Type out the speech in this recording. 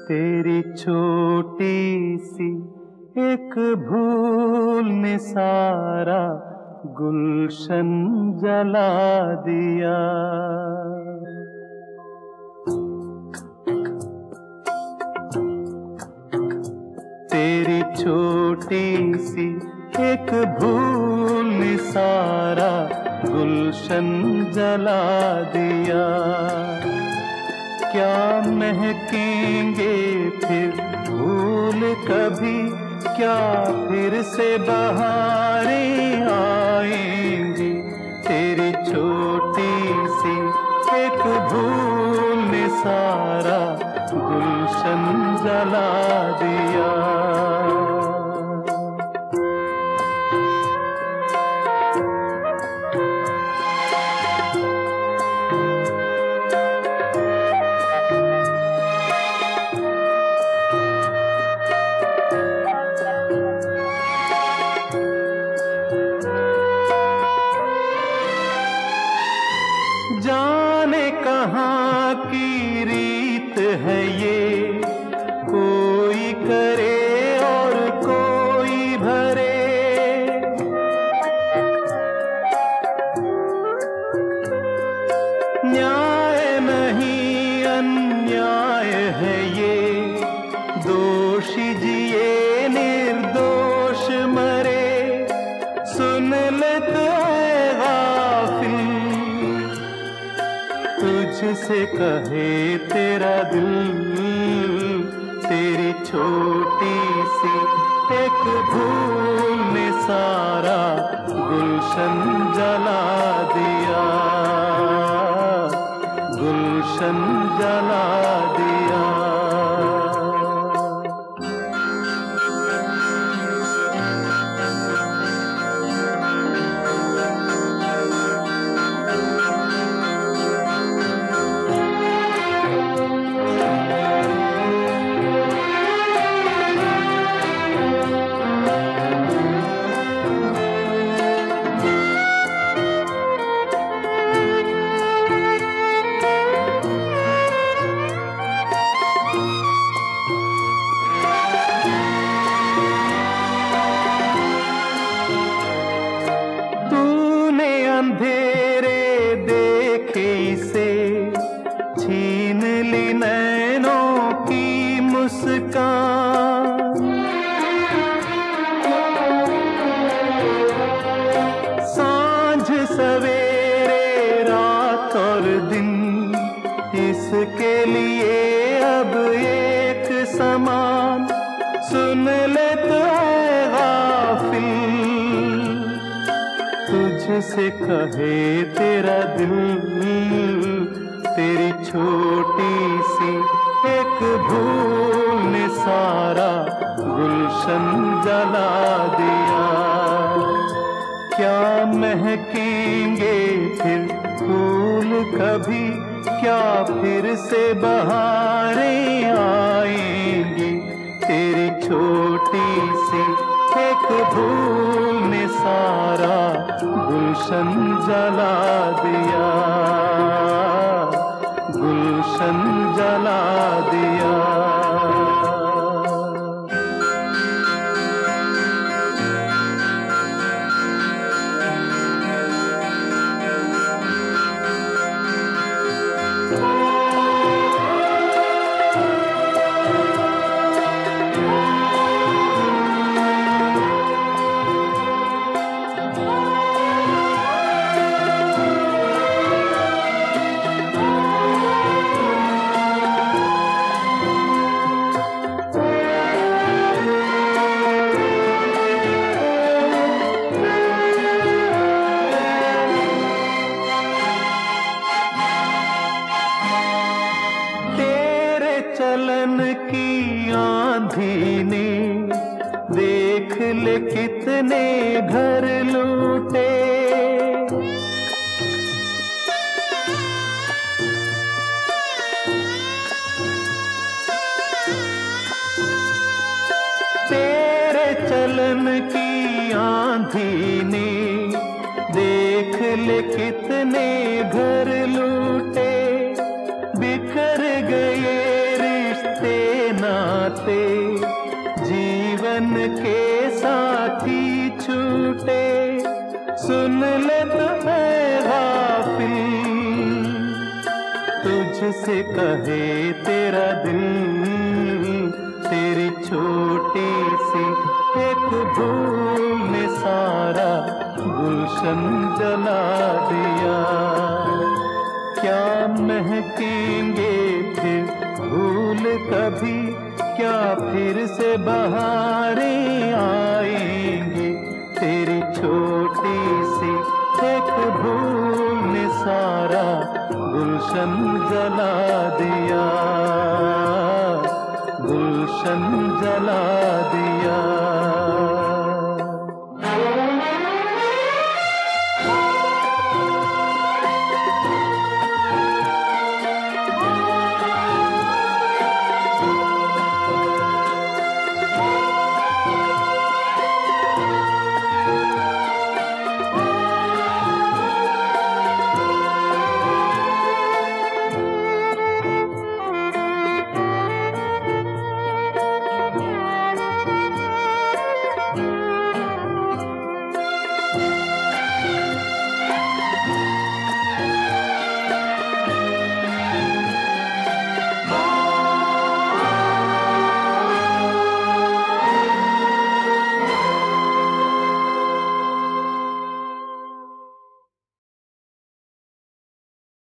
तेरी छोटी सी एक भूल ने सारा गुलशन जला दिया। तेरी छोटी सी एक भूल ने सारा गुलशन जला दिया। क्या महकेंगे फिर फूल कभी, क्या फिर से बहारें आएंगी। तेरी छोटी सी एक भूल ने सारा गुलशन जला दिया। जाने कहाँ की रीत है ये, कोई करे और कोई भरे। न्याय नहीं अन्याय है ये, दोषी जिए निर्दोष मरे। सुन ले तो तुझसे कहे तेरा दिल, तेरी छोटी सी एक भूल ने सारा गुलशन जला दिया, गुलशन जला दिया। अंधेरे देखे इसे, छीन ली नैनों की मुस्कान। सांझ सवेरे रात और दिन, इसके लिए अब एक समान। सुन ले तो गाफिल, तुझसे कहे तेरा दिल, तेरी छोटी सी एक भूल ने सारा गुलशन जला दिया। क्या महकेंगे फिर फूल कभी, क्या फिर से बहारें आएंगी। तेरी छोटी सी एक भूल ने सारा गुलशन जला दिया, गुलशन जला दिया। चलन की आंधी ने देख ले कितने घर लूटे। तेरे चलन की आंधी ने देख ले कितने घर लूटे। बिखर गए रिश्ते सुन ले तो ऐ गाफिल, तुझसे कहे तेरा दिल, तेरी छोटी सी एक भूल ने सारा गुलशन जला दिया। क्या महकेंगे फिर फूल कभी, क्या फिर से बहारें आएंगे, तेरी छोटी सी एक भूल ने सारा गुलशन जला दिया, गुलशन जला दिया।